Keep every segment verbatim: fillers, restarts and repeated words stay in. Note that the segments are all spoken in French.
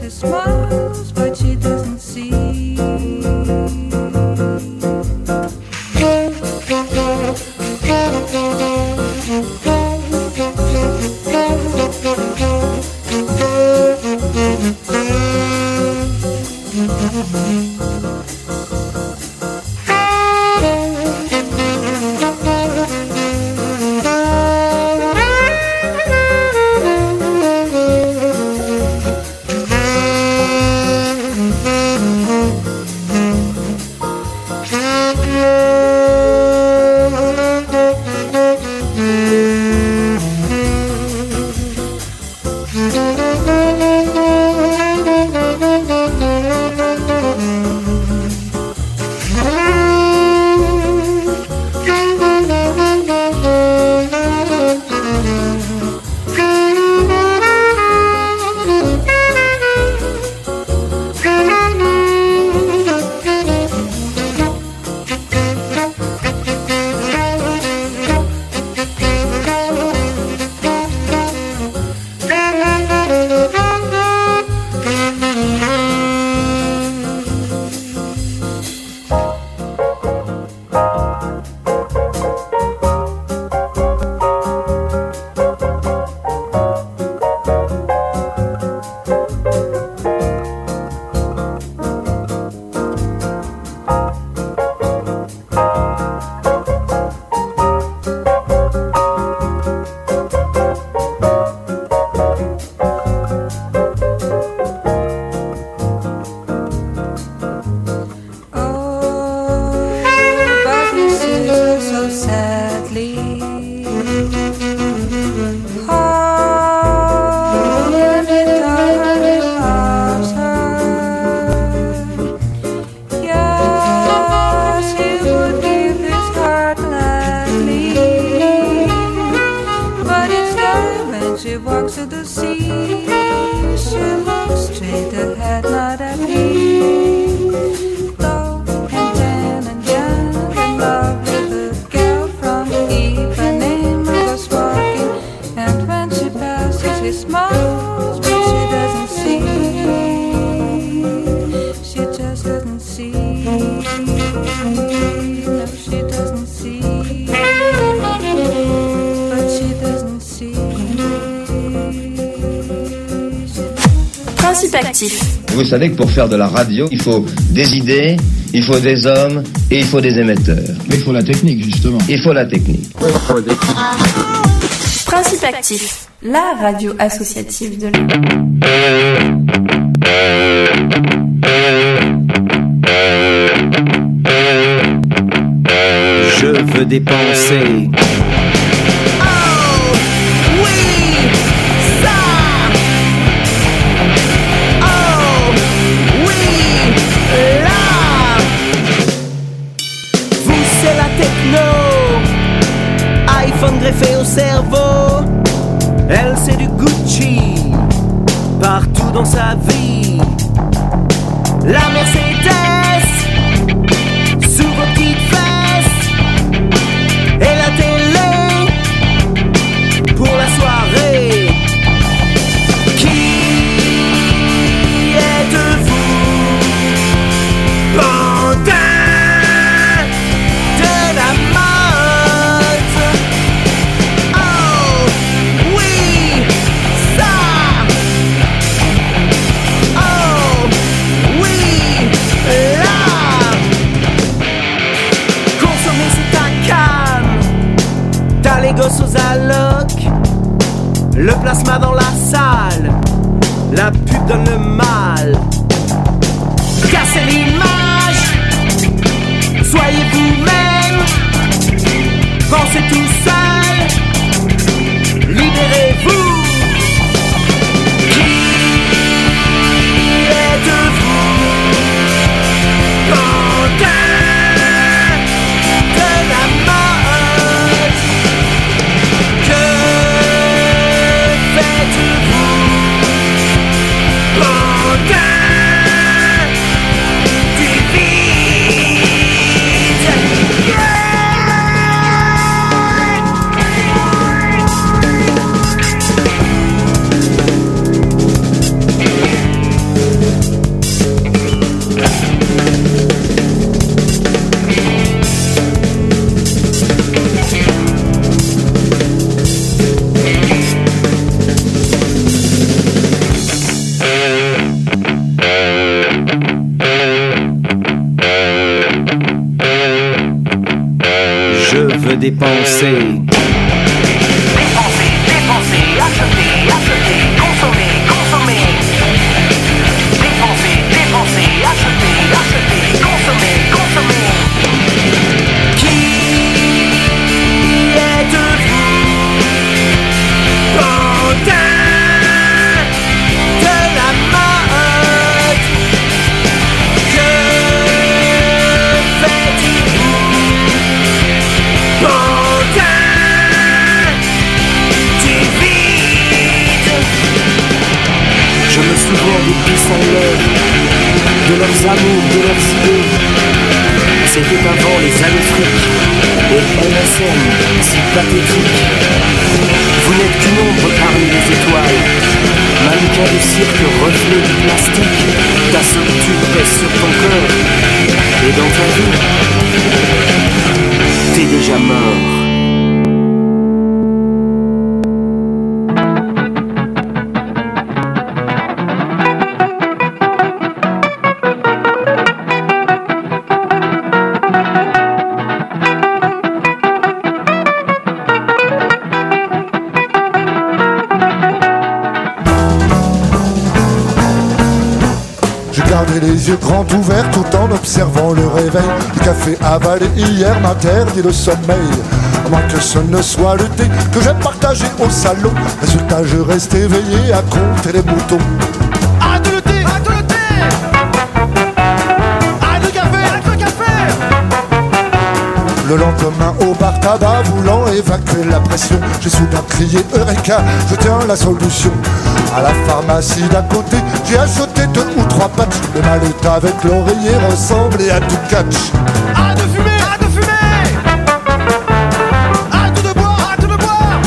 She smiles, but she doesn't see. Vous savez que pour faire de la radio, il faut des idées, il faut des hommes et il faut des émetteurs. Mais il faut la technique, justement. Il faut la technique. Principe Actif, la radio associative de l'A. Je veux dépenser. Greffé au cerveau, elle c'est du Gucci partout dans sa vie. La Mercedes sous vos petites fesses et la télé pour la soirée. Qui êtes-vous, bandin de la mode? Les gosses aux allocs, le plasma dans la salle, la pub donne le mal. Cassez l'image, soyez vous-même, pensez tout seul, libérez-vous. Qui êtes-vous, bandin de la mode? Que faites-vous, bandin du vide? Yeah! dépenser. Dépenser, dépenser, acheter, acheter, consommer, consommer. Dépenser, dépenser, acheter, acheter, consommer, consommer. Qui êtes-vous? Pantin de la mode. Que faites-vous? Pantin du vide. Je me souviens des puissants leurs, de leurs amours, de leurs idées. C'était avant les années fric et M S N si pathétique. Vous n'êtes qu'une ombre parmi les étoiles, mannequin de cirque, reflet du plastique. Ta solitude pèse sur ton corps, et dans ta vie, t'es déjà mort. J'ai gardé les yeux grands ouverts tout en observant le réveil. Le café avalé hier m'interdit le sommeil. À moins que ce ne soit le thé que j'ai partagé au salon. Résultat, je reste éveillé à compter les moutons. Arrête le thé, arrête le thé. Arrête le café, arrête le café. Le lendemain au bar tabac, voulant évacuer la pression, j'ai soudain crié Eureka, je tiens la solution. À la pharmacie d'à côté, j'ai acheté deux ou trois patchs. Le mallet avec l'oreiller ressemblait à du catch. Arrête de fumer, arrête de fumer. Arrête de boire, arrête de boire.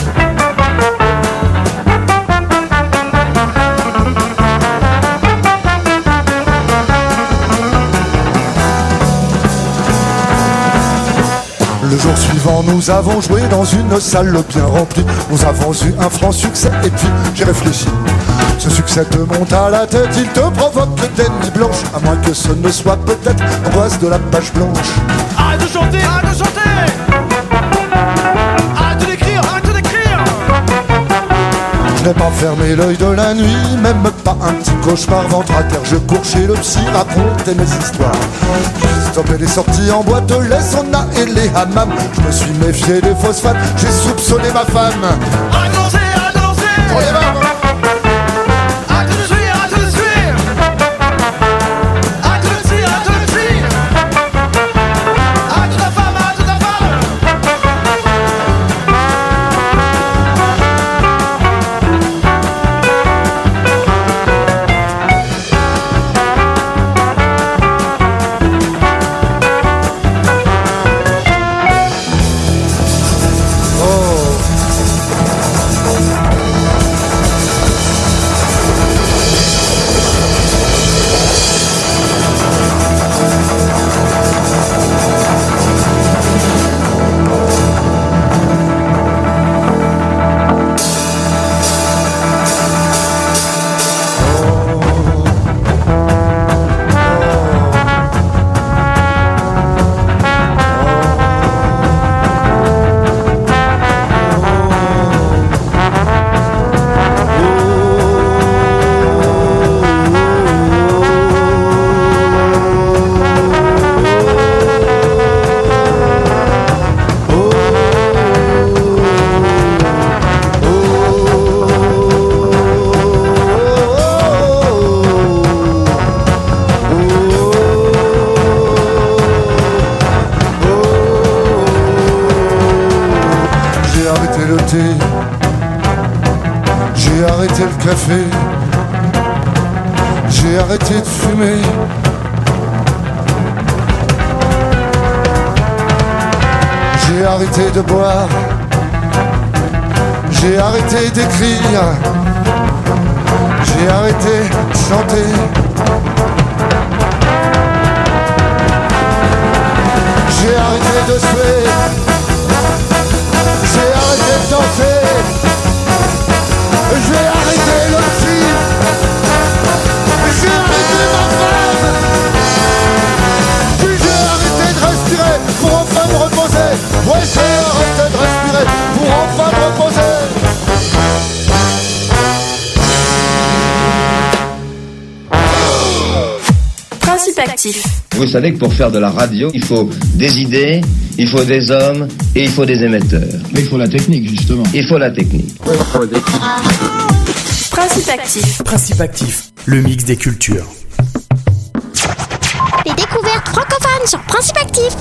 Le jour suivant, nous avons joué dans une salle bien remplie. Nous avons eu un franc succès et puis j'ai réfléchi. Ce succès te monte à la tête, il te provoque des nuits blanches. À moins que ce ne soit peut-être l'angoisse de la page blanche. Arrête de chanter, arrête de chanter. Arrête d'écrire, arrête d'écrire. Je n'ai pas fermé l'œil de la nuit, même pas un petit cauchemar. Ventre à terre, je cours chez le psy, raconter mes histoires. J'ai stoppé les sorties en boîte, les saunas et les hammams. Je me suis méfié des phosphates, j'ai soupçonné ma femme. Arrête de danser, arrête de danser. Oh, les mains. Arrête de suivre, arrête de suivre. Arrête de suivre, arrête de suivre. Arrête de ta femme, arrête de ta femme. J'ai arrêté le café, j'ai arrêté de fumer. J'ai arrêté de boire, j'ai arrêté d'écrire, j'ai arrêté de chanter. J'ai arrêté de suer, j'ai arrêté de danser, j'ai arrêté le psy, j'ai arrêté ma femme, puis j'ai arrêté de respirer pour enfin me reposer. Ouais, j'ai arrêté Principactif. Vous savez que pour faire de la radio, il faut des idées, il faut des hommes et il faut des émetteurs. Mais il faut la technique, justement. Il faut la technique. Principactif. Principactif, le mix des cultures. Les découvertes francophones sur Principactif.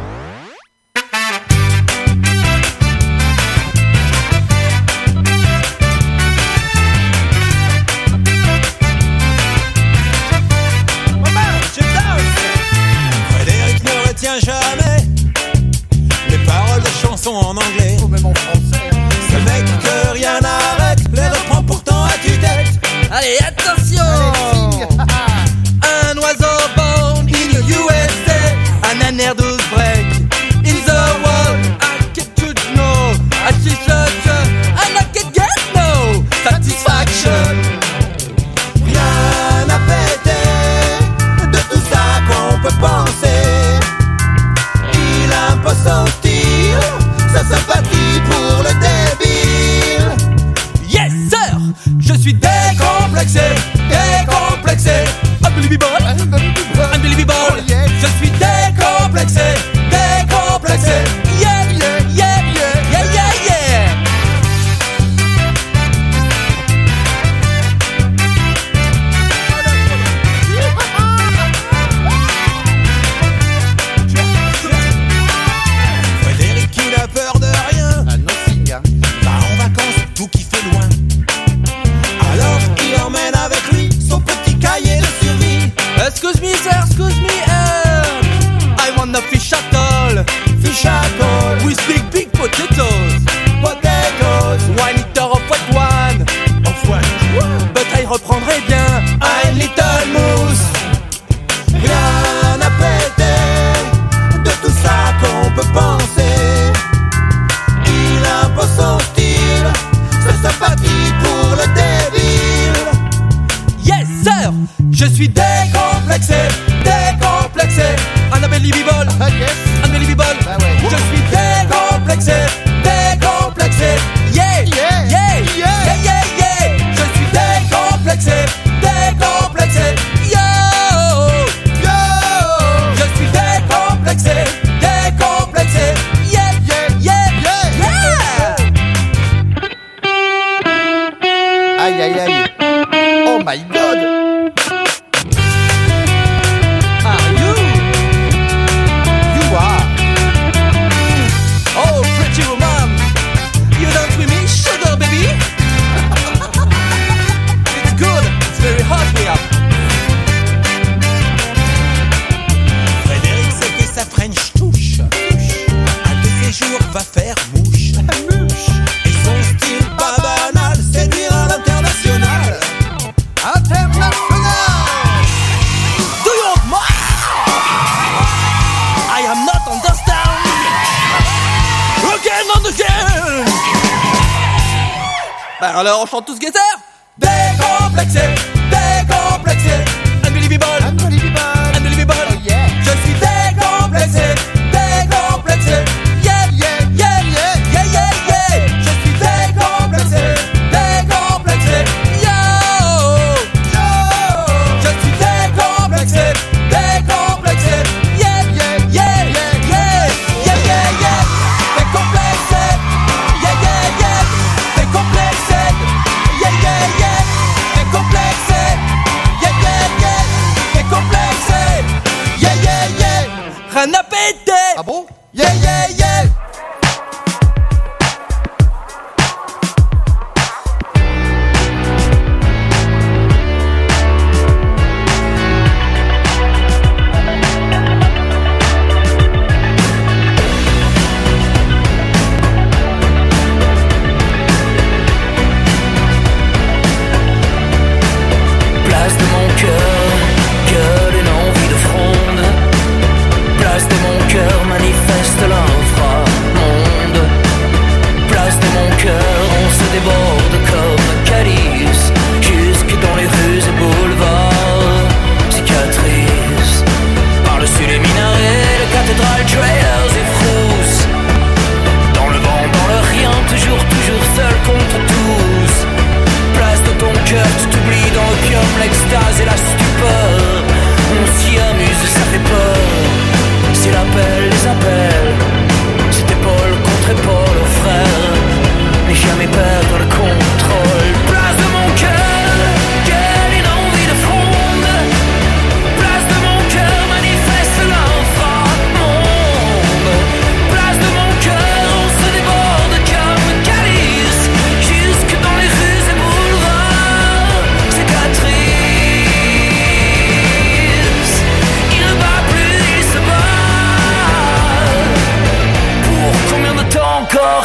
Frédéric ne retient jamais les paroles de chansons en anglais, ou même en français. Ce mec que rien n'arrête les reprend pourtant à tue-tête. Allez, attention! Un oiseau born in the U S A, an air does break in the world. I get to know, I see such a, and I can get no satisfaction. Rien n'a pété de tout ça qu'on peut penser. Il impose son style, sa sympathie pour le débile. Yes, sir! Je suis décomplexé, décomplexé. Unbelievable, unbelievable. Je suis décomplexé, décomplexé. Yeah, yeah, yeah, yeah, yeah, yeah, yeah. Frédéric, il a peur de rien. Ah, nothing, hein. Va en vacances, tout qui fait loin. Alors il emmène avec lui son petit cahier de survie. Excuse me, sir, excuse me. Uh, I want a fish atoll. Fish atoll with big, big potatoes. Potatoes, One liter of white wine. of one, But I reprendrai bien. un little mousse. Rien n'a pété de tout ça qu'on peut penser. Il impose son style, sa sympathie pour le débile. Yes, sir. Je suis décomplexé, décomplexé. Unbelievable, Ah, yes. unbelievable. Bah ouais. Je suis décomplexé, décomplexé. Yeah, Yeah, yeah, yeah. yeah, yeah, yeah. Je suis décomplexé, décomplexé. Yo, Yo, je suis décomplexé, décomplexé. Yeah, yeah, yeah, yeah. Aïe, aïe, aïe. Oh my god. Are you? You are. Oh, pretty woman, you dance with me, sugar baby. It's good, it's very hot here. Frédéric sait que sa French touche. Un de ces jours va faire mouche. Et son style pas banal, séduire à l'international. International. Do you want more? I am not understand. Again and again. Ben alors on chante tous guetteur. Décomplexé, décomplexé. Unbelievable, Unbelievable. unbelievable. Oh yeah. Je suis décomplexé, décomplexé. Yeah, yeah, yeah, yeah, yeah, yeah, yeah. Je suis décomplexé, décomplexé. Yo, yo. Je suis décomplexé, décomplexé. Yeah, yeah, yeah, yeah, yeah, yeah, yeah, yeah. Décomplexé, yeah, yeah, yeah. Décomplexé, yeah, yeah, yeah. Décomplexé, yeah, yeah, yeah. Décomplexé.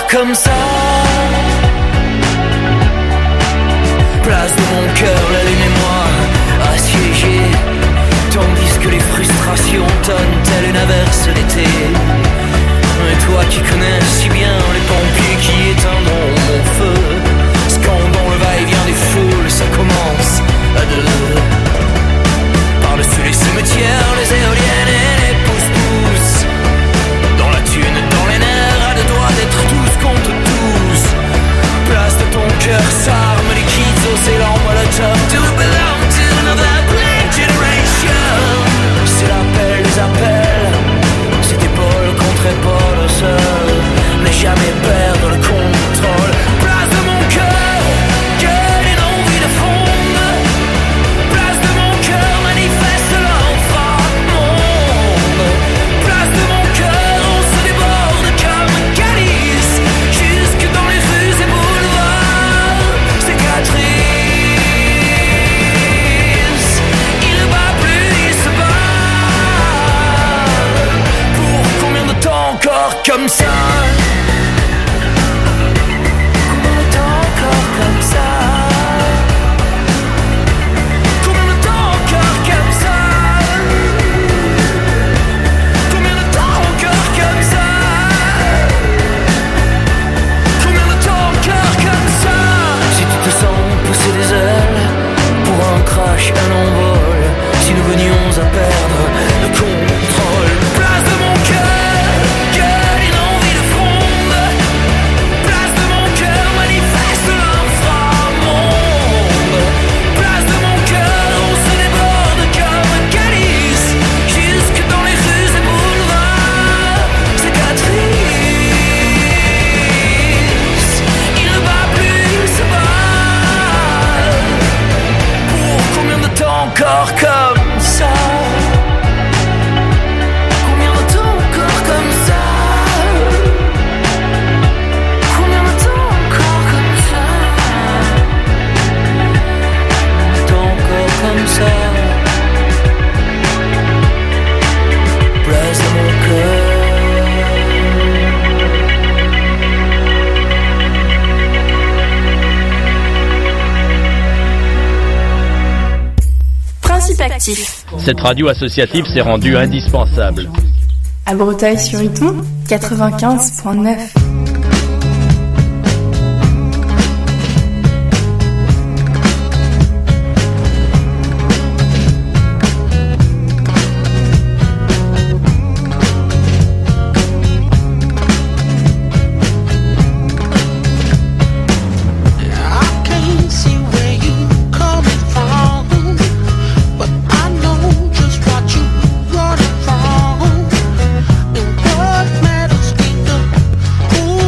comme ça. Place de mon cœur, la lune et moi assiégés, tandis que les frustrations tonnent telle une averse d'été. Et toi qui connais si bien les pompiers qui éteindront mon feu, scandant le va-et-vient des foules, ça commence à deux. Par-dessus les cimetières, les éoliennes et les pousse-pousse, dans la thune, dans les nerfs, à deux doigts d'être tous contre tous. Place de ton cœur s'arme, les kids océans molotov. Do we belong to another blank generation? C'est l'appel des appels, c'est épaule contre épaule au sol, mais jamais perdre le contrôle. Place de mon cœur, quelle est l'envie de fondre. Place de mon cœur, manifeste l'inframonde. Place de mon cœur, on se déborde comme un calice, jusque dans les rues et boulevards. Cicatrice, il ne bat plus, il se bat. Pour combien de temps encore comme ça? Combien de temps encore comme ça? Combien de temps encore comme ça? Combien de temps encore comme ça? Combien de temps encore comme ça? Si tu te sens pousser des ailes pour un crash, un envol, si nous venions à perdre le contrôle. Place de mon cœur, quelle une envie de fronde. Place de mon cœur, manifeste l'inframonde. Place de mon cœur, on se déborde comme un calice, jusque dans les rues et boulevards. Cicatrice, il ne bat plus, il se bat. Pour combien de temps encore comme ça? Combien de temps encore comme ça? Combien de temps encore comme ça? Temps encore comme ça. Place de mon cœur. Principe actif. Cette radio associative s'est rendue indispensable. À Breteuil-sur-Iton, quatre-vingt-quinze point neuf. Ooh,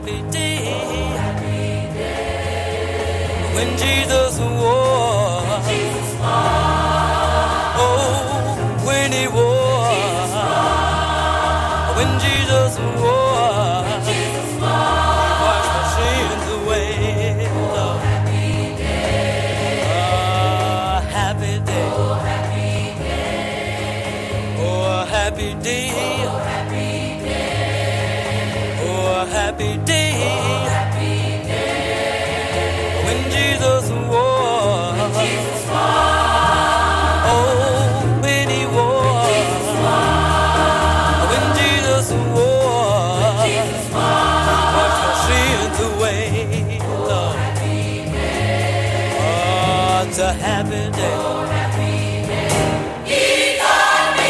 happy day. When Jesus wore. Oh, when he wore. When Jesus wore. He washed my sins away. Oh, happy day. Oh, happy day. Oh, happy day. Oh, happy day. Oh, happy day. Happy day. When Jesus wore. When Jesus wore. Oh, when he wore. Jesus wore. When Jesus wore. When Jesus wore. Washed my sins away. Oh, happy day. Oh, it's a happy day. Oh, happy day. He taught me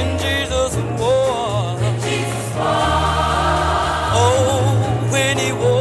when he wore.